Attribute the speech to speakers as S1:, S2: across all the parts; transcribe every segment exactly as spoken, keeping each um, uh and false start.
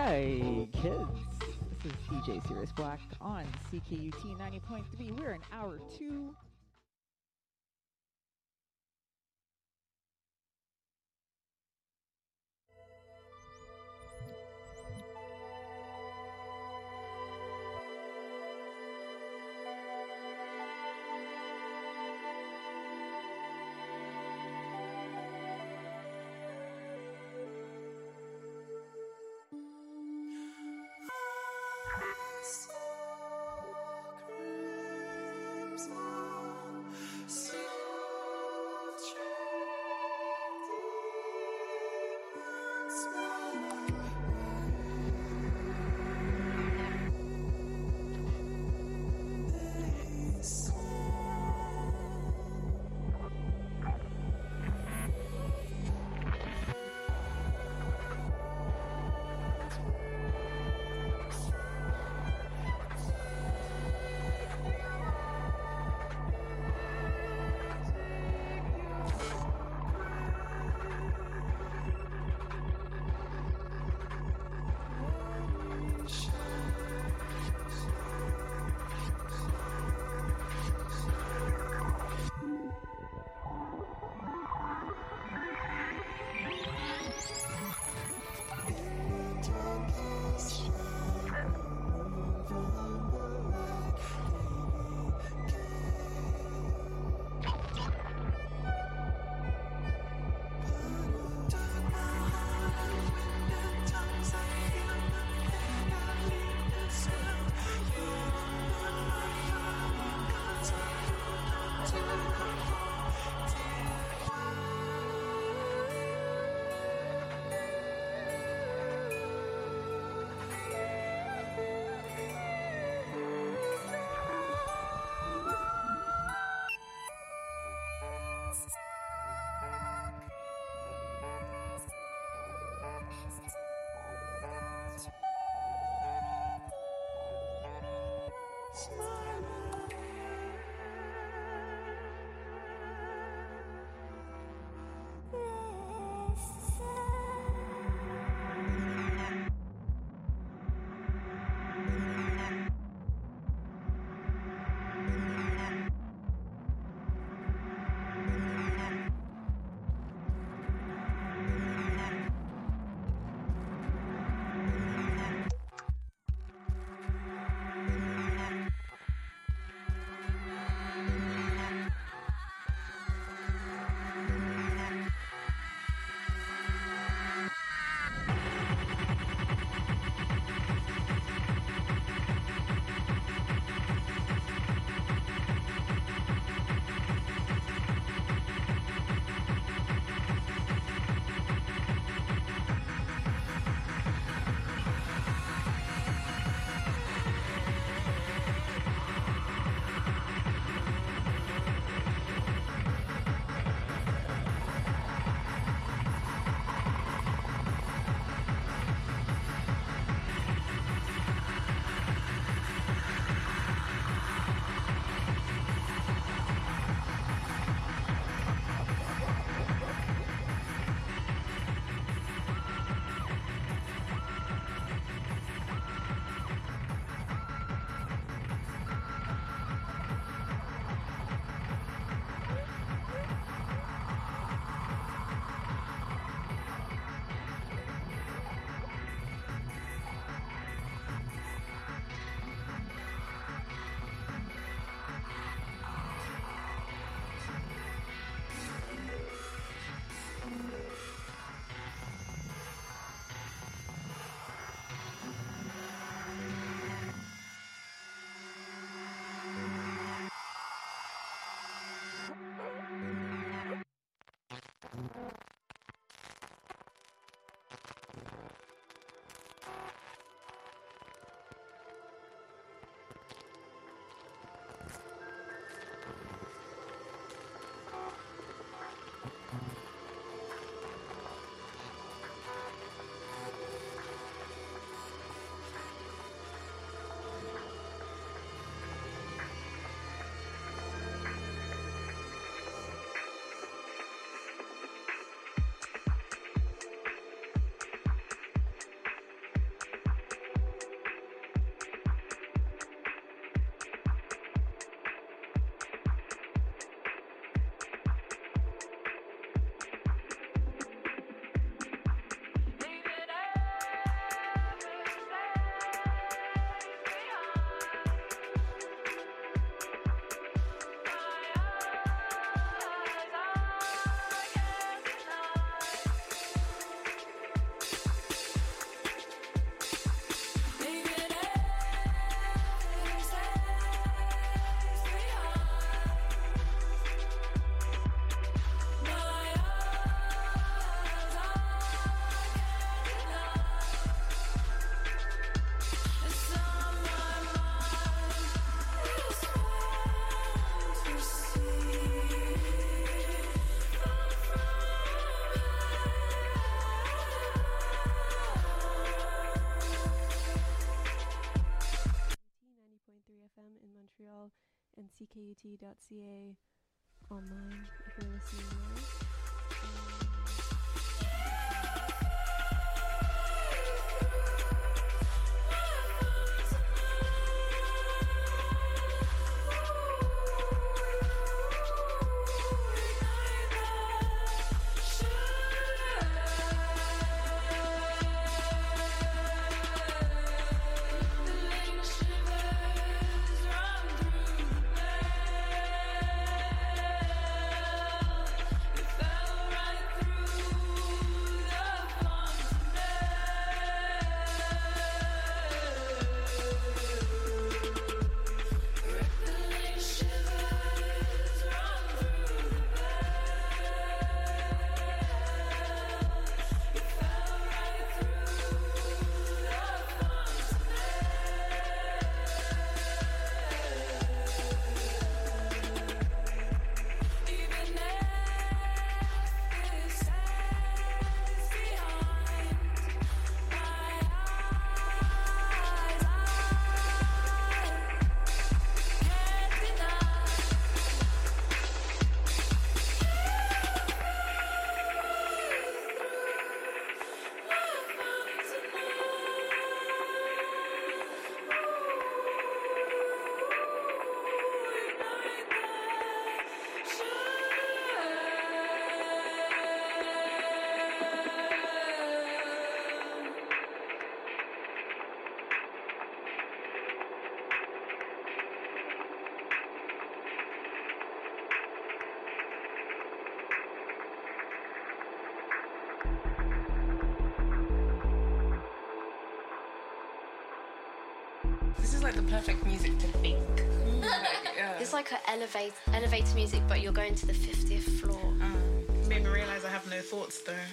S1: Hey kids, this is D J Sirius Black on C K U T ninety point three. We're in hour two.
S2: t dot c a online if you're listening there. Um,
S3: This is like the perfect music to think. Like, yeah.
S4: It's like an elevate, elevator music, but you're going to the fiftieth floor.
S3: Um, made me realise I have no thoughts though.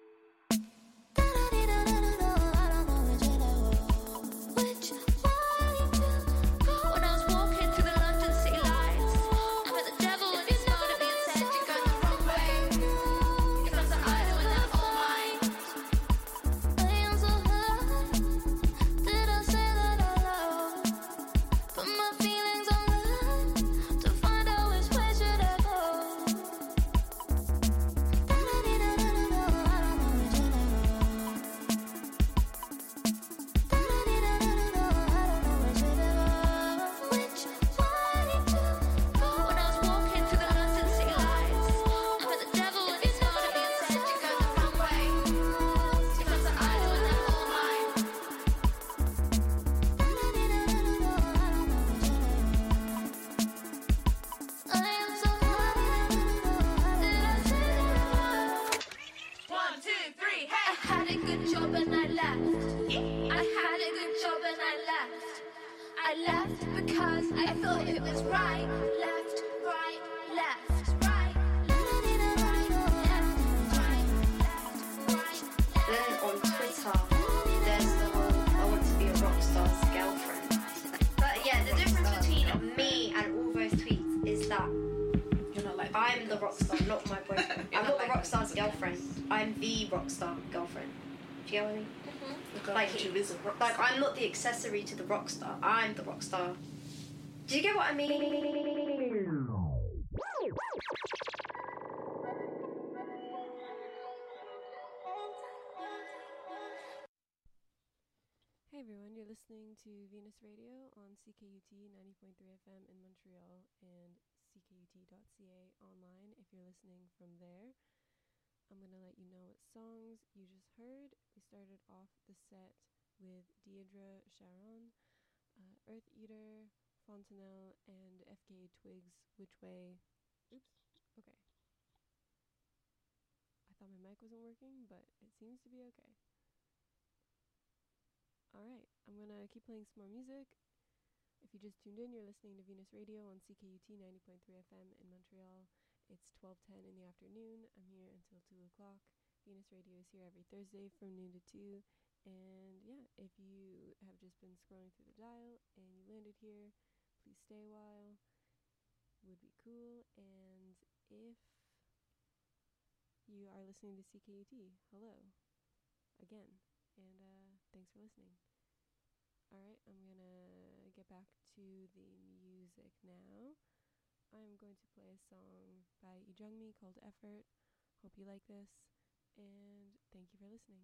S4: Like, I'm not the accessory to the rock star. I'm the rock star. Do you get what I mean?
S2: Hey everyone, you're listening to Venus Radio on C K U T ninety point three F M in Montreal and c k u t dot c a online if you're listening from there. I'm going to let you know what songs you just heard. We started off the set with Deidre Sharon, uh, Earth Eater, Fontanelle, and F K A Twigs, Which Way? Oops. Okay. I thought my mic wasn't working, but it seems to be okay. Alright, I'm going to keep playing some more music. If you just tuned in, you're listening to Venus Radio on C K U T ninety point three F M in Montreal. It's twelve ten in the afternoon. I'm here until two o'clock. Venus Radio is here every Thursday from noon to two. And yeah, if you have just been scrolling through the dial and you landed here, please stay a while. Would be cool. And if you are listening to C K U T, hello again. And uh, thanks for listening. Alright, I'm gonna get back to the music now. I'm going to play a song by Lee Jung-mi called Effort. Hope you like this, and thank you for listening.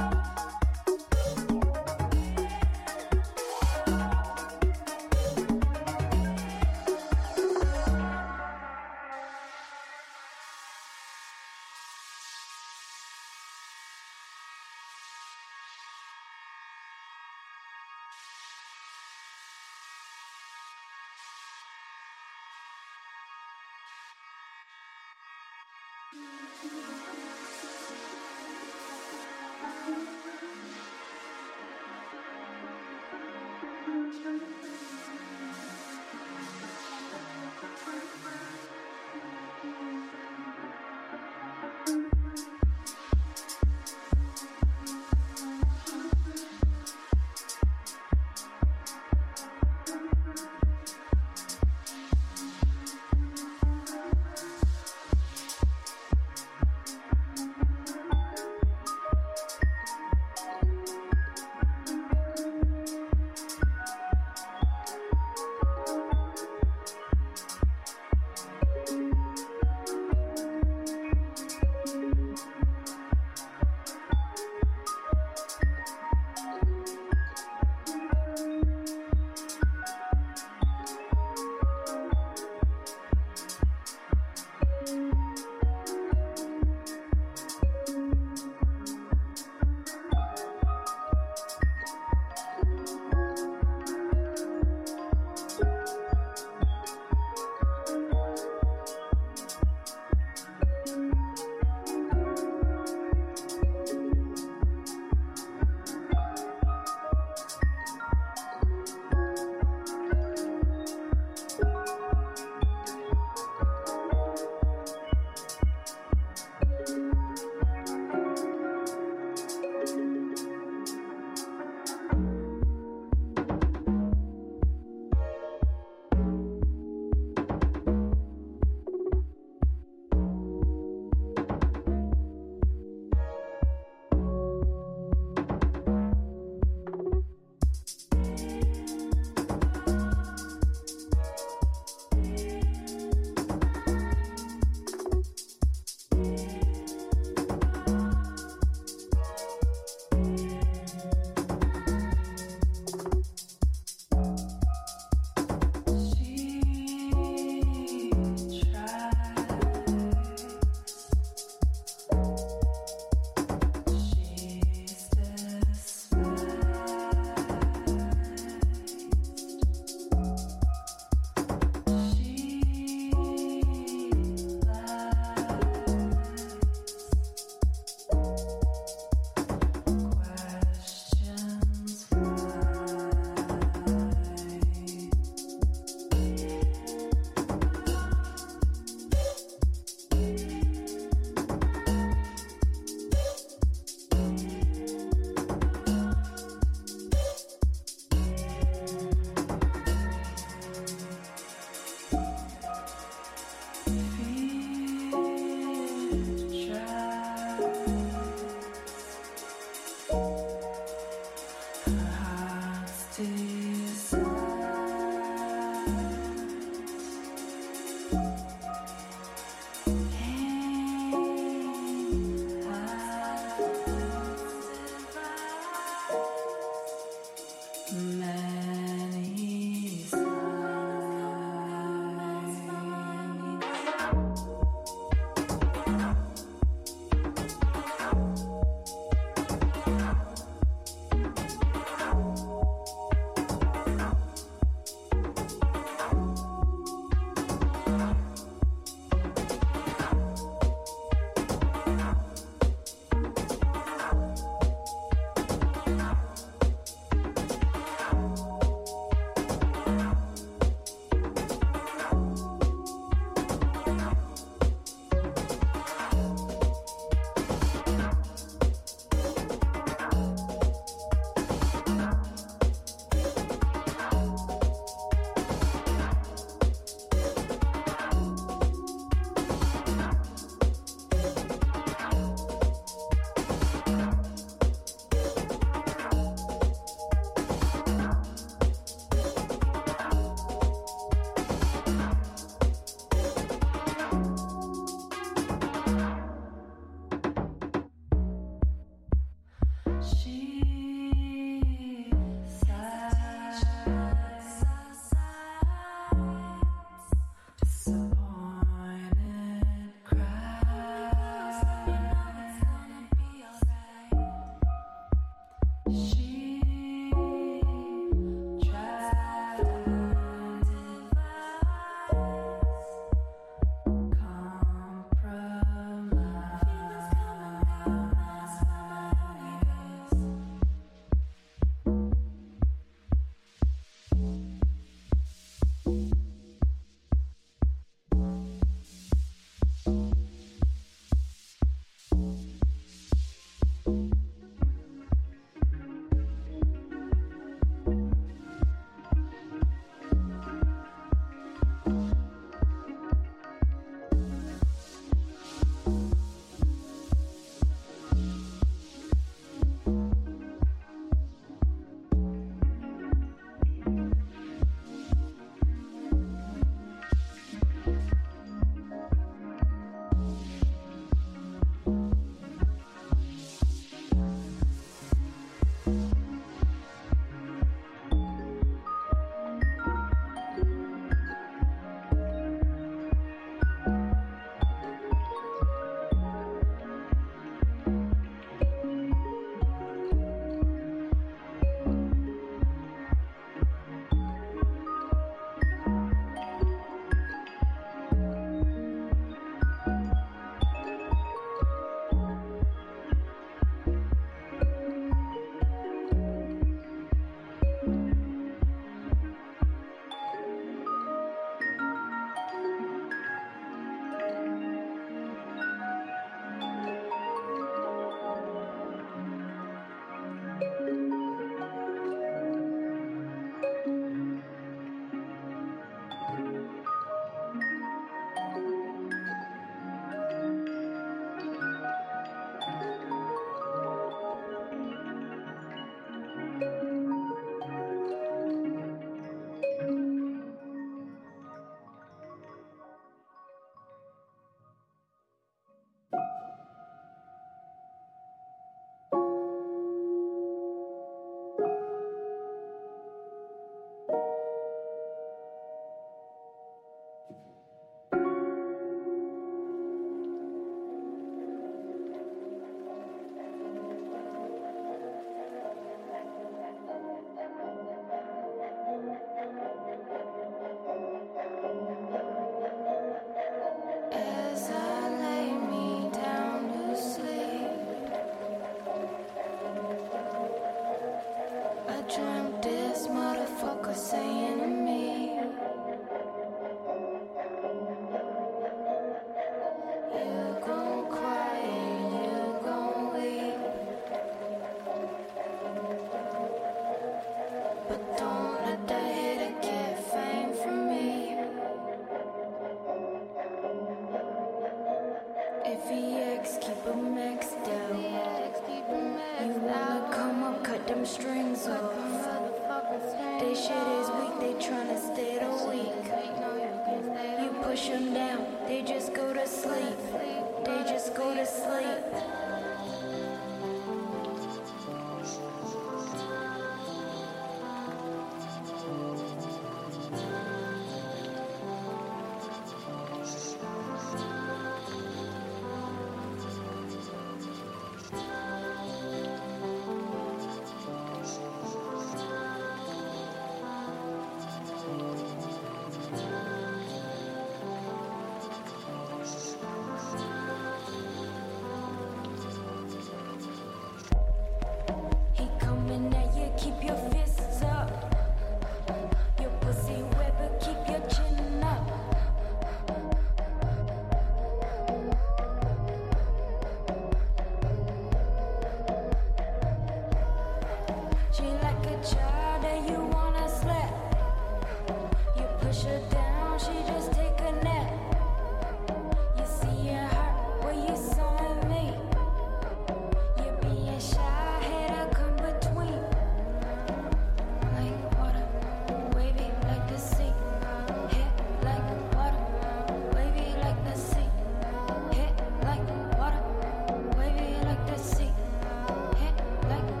S5: Like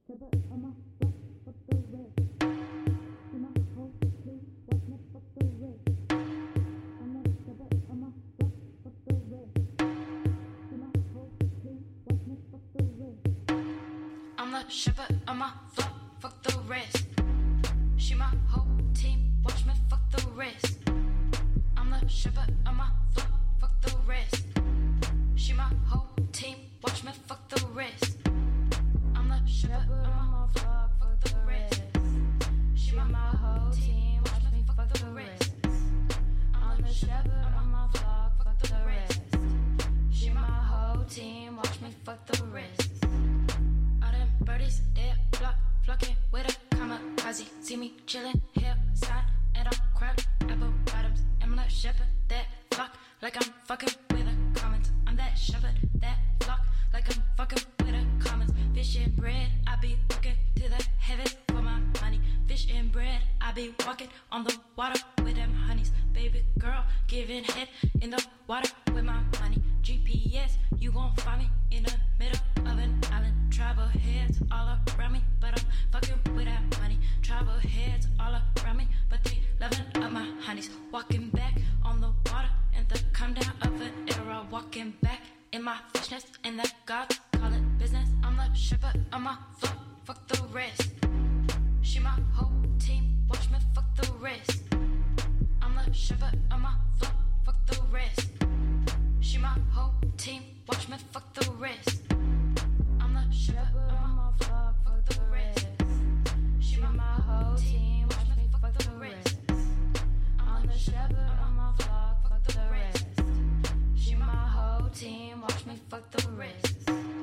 S3: I'm the shepherd of my flock, fuck the rest. She my whole team, watch me fuck the rest. I'm the shepherd of my flock, fuck the rest. She my whole team, watch me fuck the rest. I'm the shepherd of my flock, fuck the rest. She my whole team, watch me fuck the rest. I'm the shepherd of my flock, fuck the rest. She my whole team, watch me fuck the rest. All them birdies, they flock, flocking with a kamikaze. See me chillin', hillside, and I'm crowded. Apple bottoms, I'm the shepherd that flock like I'm fucking with a commons. I'm that shepherd that flock like I'm fucking with a commons. Fish and bread, I be looking to the heavens for my money. Fish and bread, I be walking on the water with them honeys. Baby girl, giving head in the water with my money. G P S, you gon' find me in the middle of an island. Travel heads all around me, but I'm fucking with that money. Travel heads all around me, but they loving up my honeys. Walking back on the water and the come down of an era. Walking back in my fishness and that God call it business. I'm the shepherd of my flock, fuck the rest. She my whole team, watch me fuck the rest. I'm the shepherd of my flock, fuck the rest. She my whole team, watch me fuck the rest. I'm the shepherd of my flock, fuck the rest. She my whole team, watch me fuck the rest. I'm the shepherd of my flock, fuck the rest. She my whole team, watch me fuck the rest.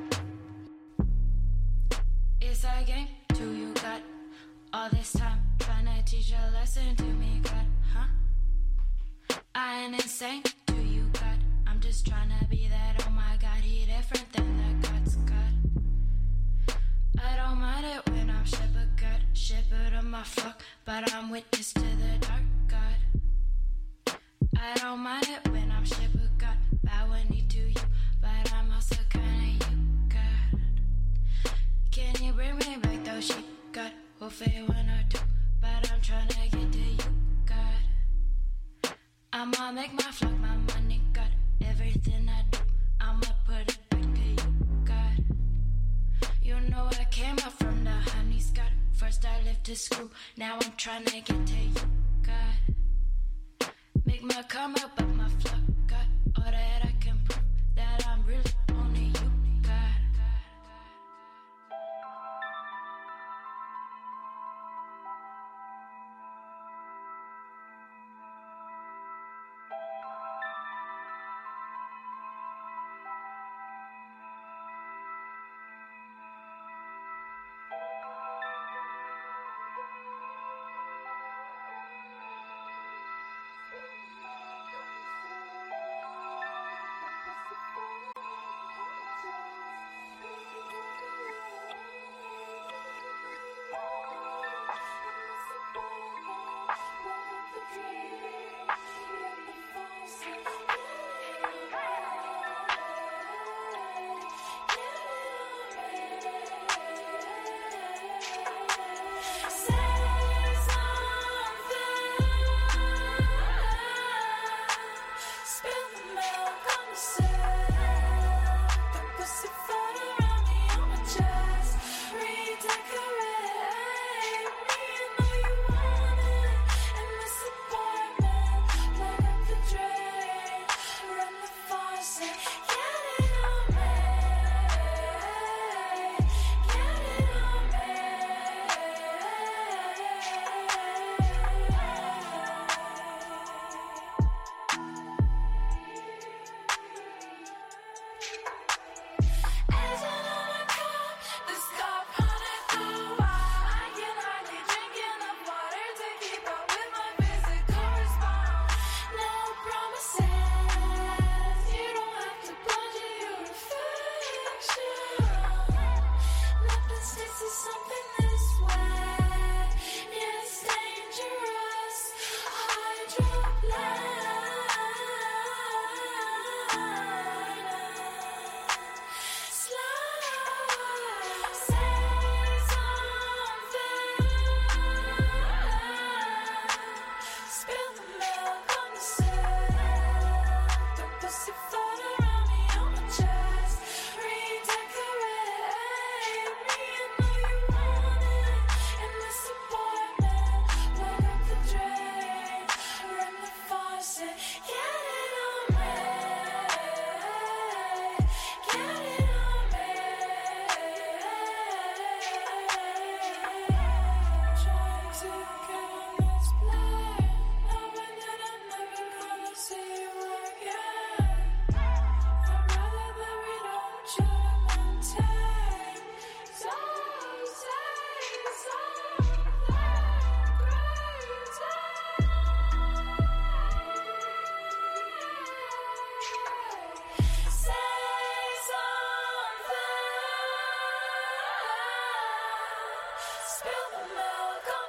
S3: It's a game to you, God. All this time trying to teach a lesson to me, God, huh? I ain't insane to you, God. I'm just trying to be that, oh my God, he different than the God's God. I don't mind it when I'm shepherd God, shepherd of my flock, but I'm witness to the dark God. I don't mind it when I'm shepherd God, bowing knee to you, but I'm also kinda you, God. Can you bring me back those sheep, God? We'll fade one or two, but I'm trying to get to you, God. I'ma make my flock my money, God. Everything I do, I'ma put it back to you, God. You know I came up from the honey's God. First I lifted screw, now I'm trying to get to you, God. Make my come up, but my flock, God. All that I can prove that I'm really only you, God.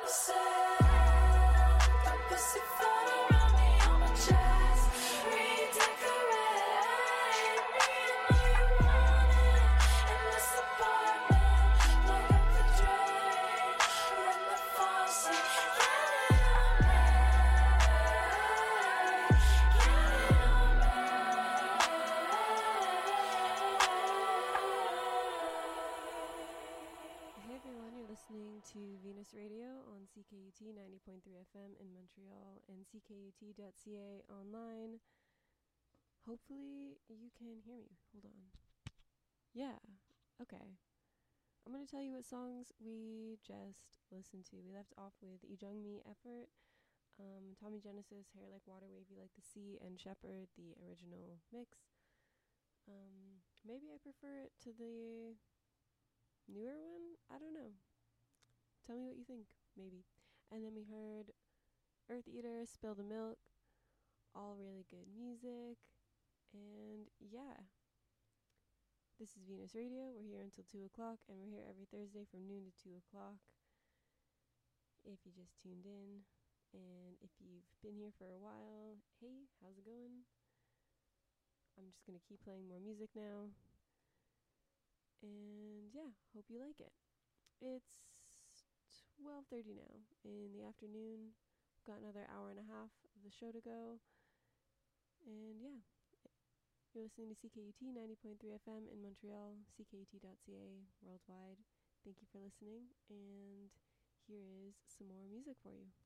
S2: C K U T ninety point three F M in Montreal and C K U T dot C A online. Hopefully you can hear me. Hold on. Yeah, okay. I'm going to tell you what songs we just listened to. We left off with Ijungmi Effort, um, Tommy Genesis, Hair Like Water, Wavy Like the Sea, and Shepherd, the original mix. Um, maybe I prefer it to the newer one? I don't know. Tell me what you think, maybe. And then we heard Earth Eater, Spill the Milk, all really good music. And yeah, this is Venus Radio. We're here until two o'clock, and we're here every Thursday from noon to two o'clock. If you just tuned in, and if you've been here for a while, hey, how's it going? I'm just going to keep playing more music now. And yeah, hope you like it. It's twelve thirty now in the afternoon. We've got another hour and a half of the show to go. And yeah, you're listening to C K U T ninety point three F M in Montreal, C K U T dot C A worldwide. Thank you for listening, and here is some more music for you.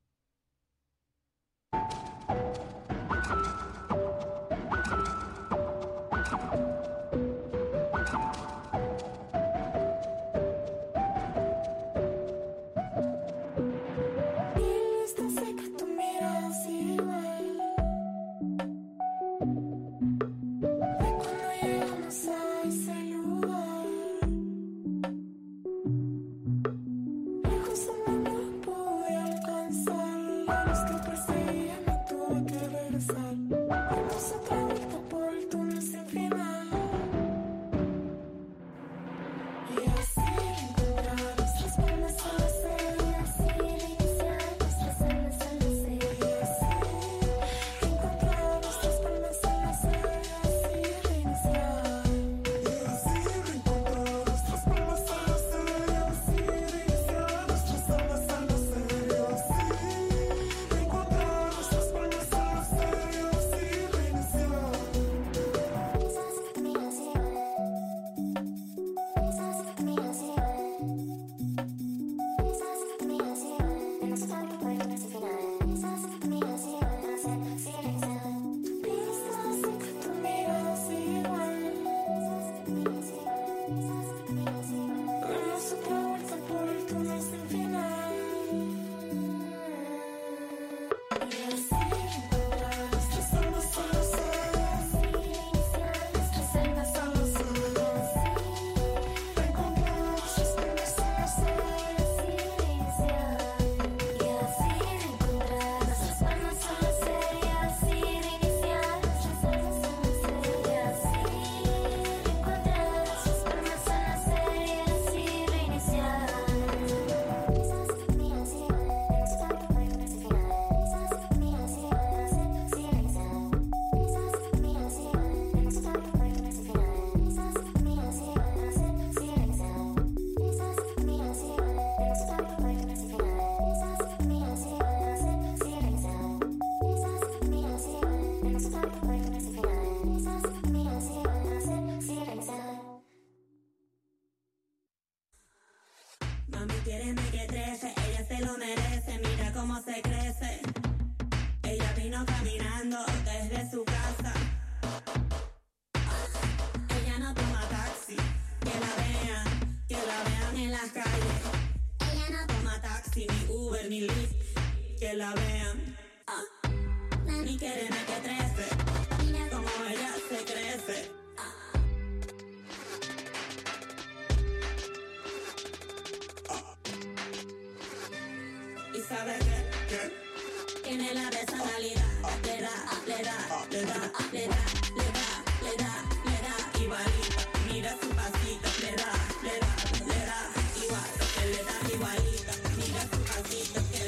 S5: Igualita, mira su pasito que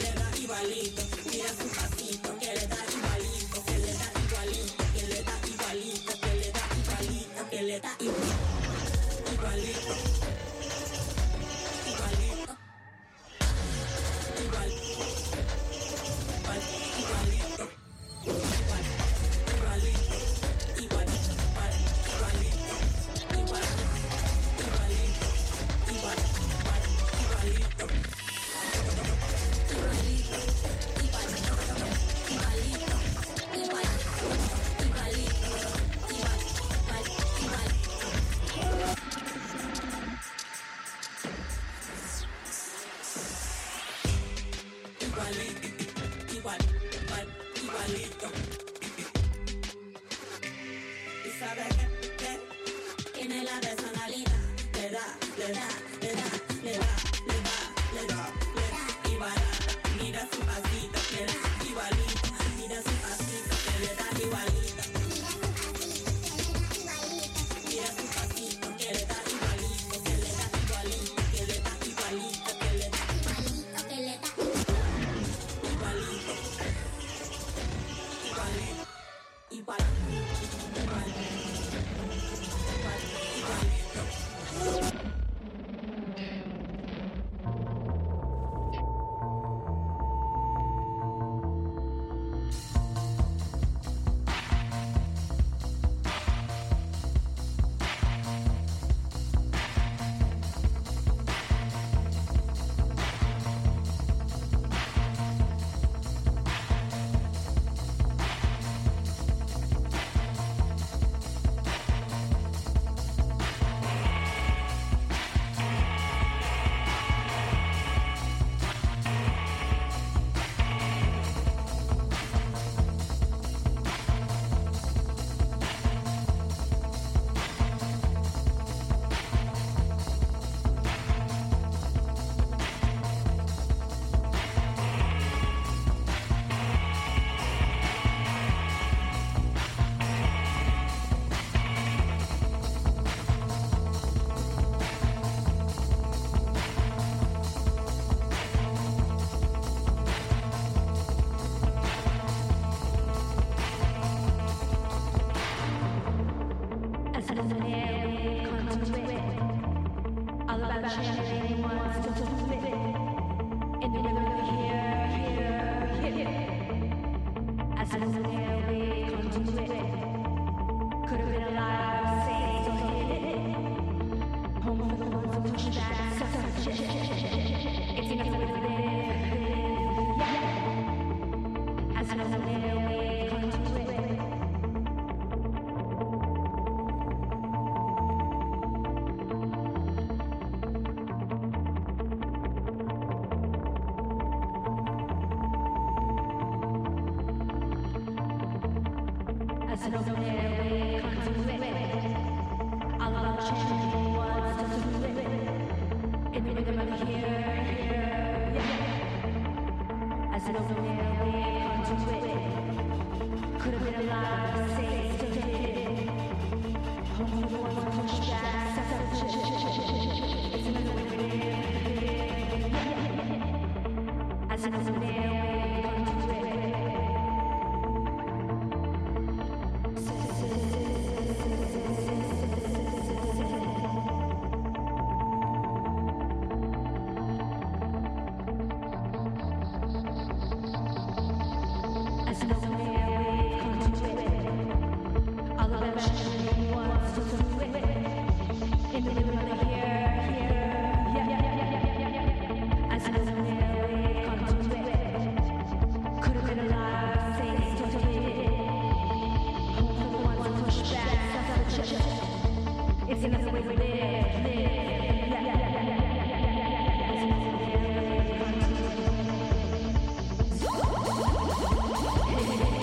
S5: Hey.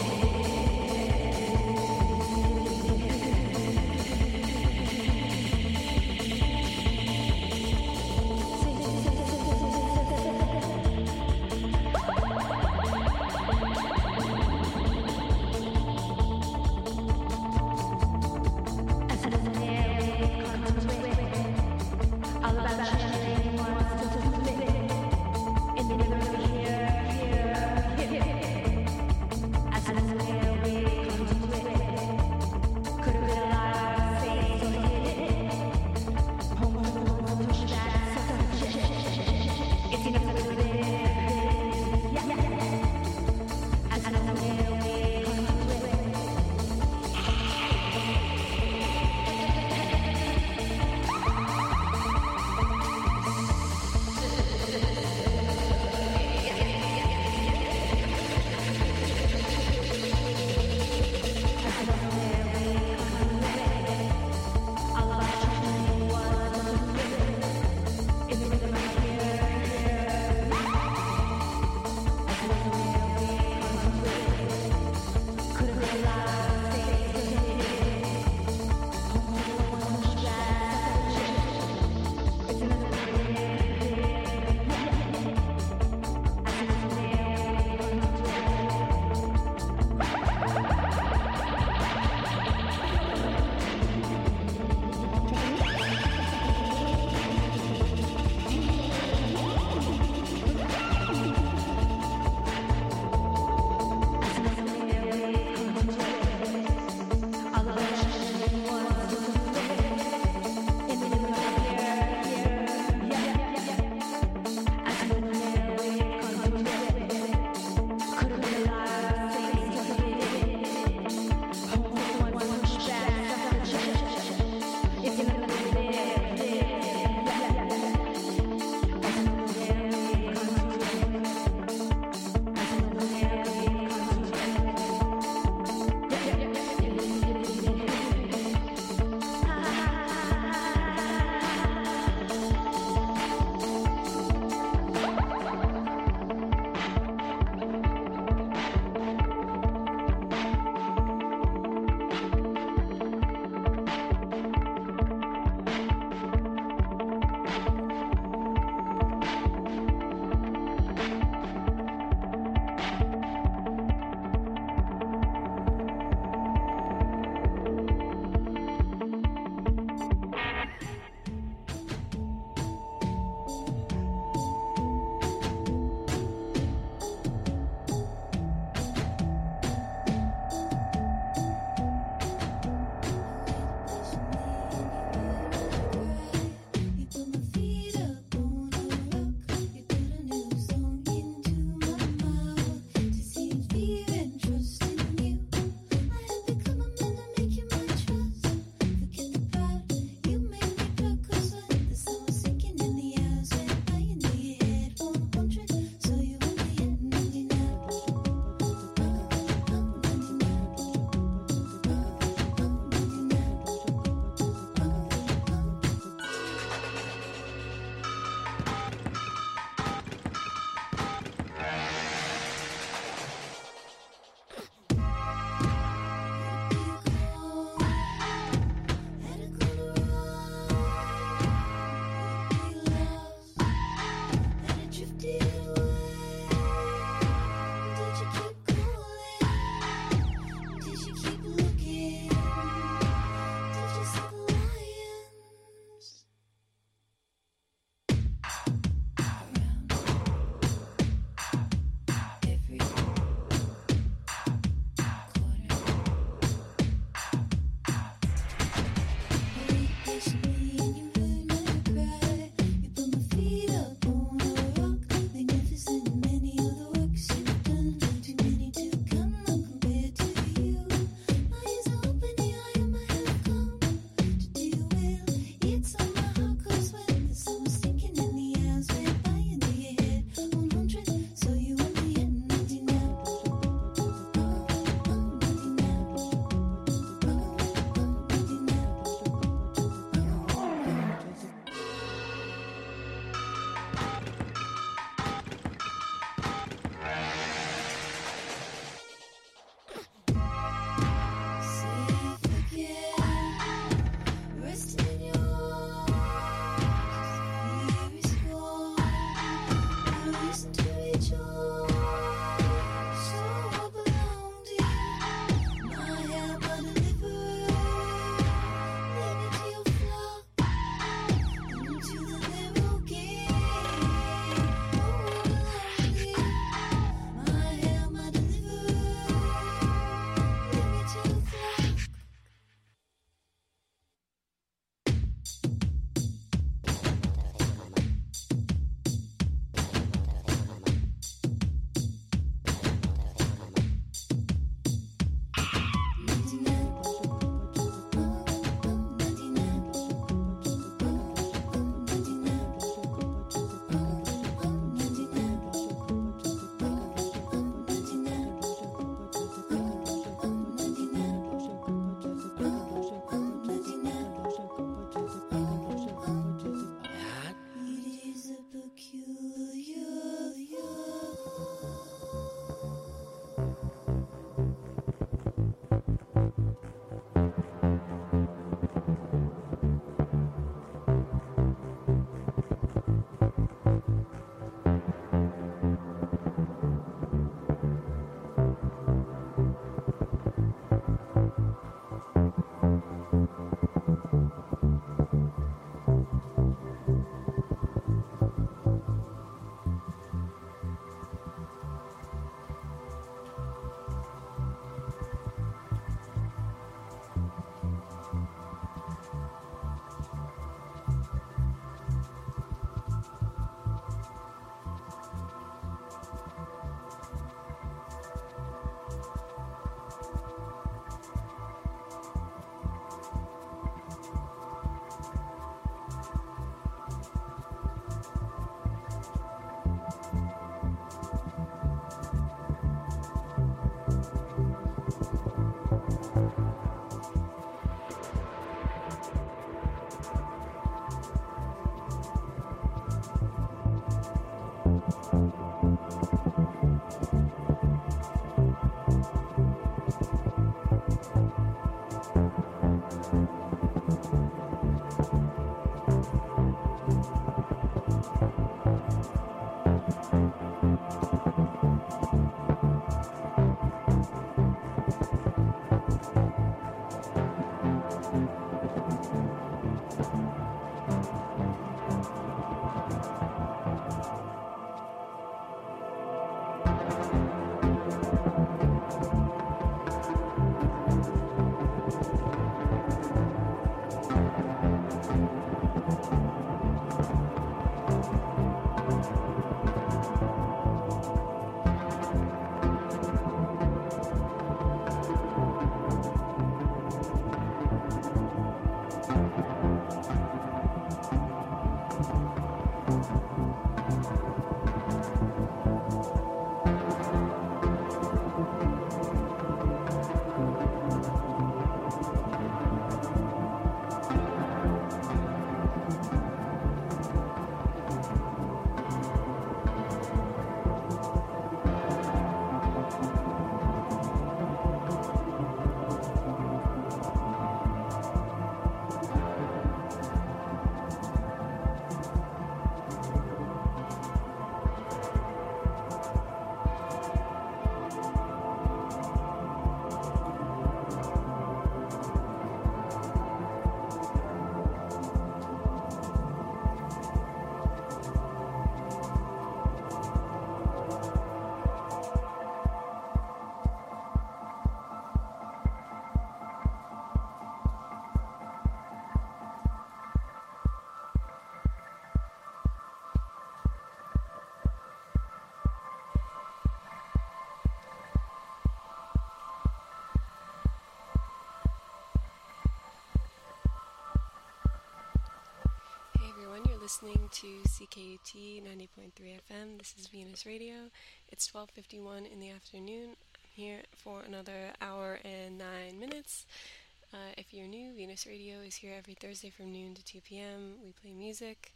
S2: Listening to C K U T ninety point three F M. This is Venus Radio. It's twelve fifty-one in the afternoon. I'm here for another hour and nine minutes. Uh, if you're new, Venus Radio is here every Thursday from noon to two p.m. We play music,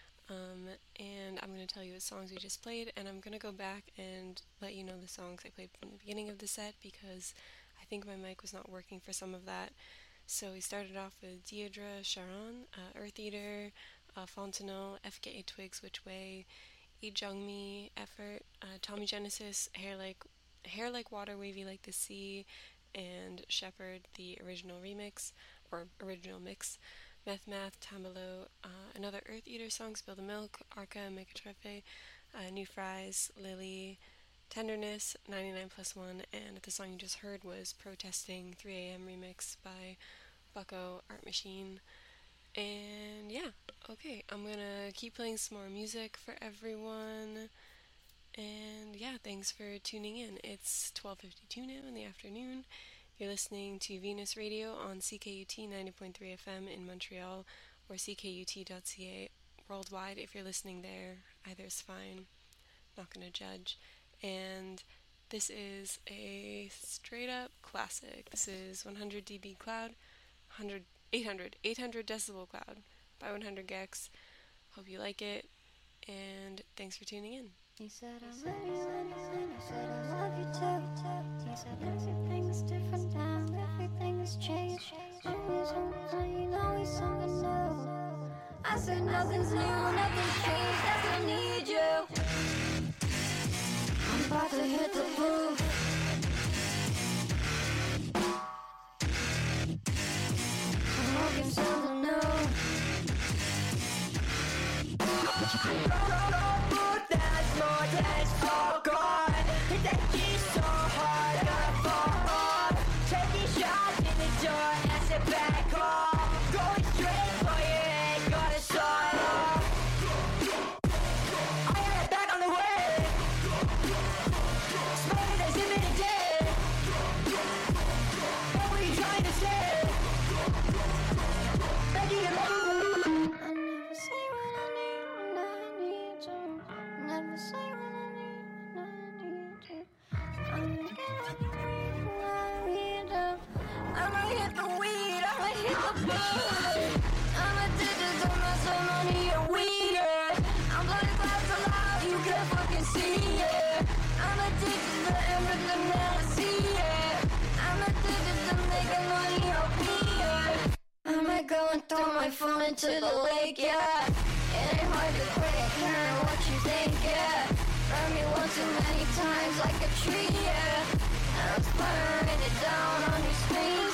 S2: um, and I'm going to tell you what songs we just played, and I'm going to go back and let you know the songs I played from the beginning of the set because I think my mic was not working for some of that. So we started off with Deirdre Sharon, uh, Earth Eater, Uh, Fontenot, F K A Twigs, Which Way, E Jungmi, Effort, uh, Tommy Genesis, Hair Like Hair Like Water, Wavy Like the Sea, and Shepherd, the original remix, or original mix, Meth Math, Tamalo, uh, another Earth Eater song, Spill the Milk, Arca, Megatrefe, uh, New Fries, Lily, Tenderness, ninety-nine plus one, and the song you just heard was Protesting, three a.m. remix by Bucko, Art Machine. And yeah, okay, I'm gonna keep playing some more music for everyone, and yeah, thanks for tuning in. It's twelve fifty-two now in the afternoon. You're listening to Venus Radio on C K U T ninety point three F M in Montreal, or C K U T dot C A worldwide. If you're listening there, either's fine, not gonna judge. And this is a straight up classic. This is one hundred D B Cloud, one hundred eight hundred, eight hundred Decibel Cloud by one hundred Gex. Hope you like it, and thanks for tuning in.
S5: You said I love you and you said I love you too. You said everything's different now, everything's changed. You know it's something new. I said nothing's new, nothing's changed, I still need you. I'm about to hit the roof. Smoking something new. Put that more that's all gone. Hit that key so hard, gotta fall off. Taking shots in the door, ass it back off. Going straight for your head, gotta start off. I got it back on the way. Smoking that shit. into the lake, yeah. It ain't hard to quit, hearing what you think, yeah. Burn me one too many times like a tree, yeah. And I'm sputtering it down on your screen,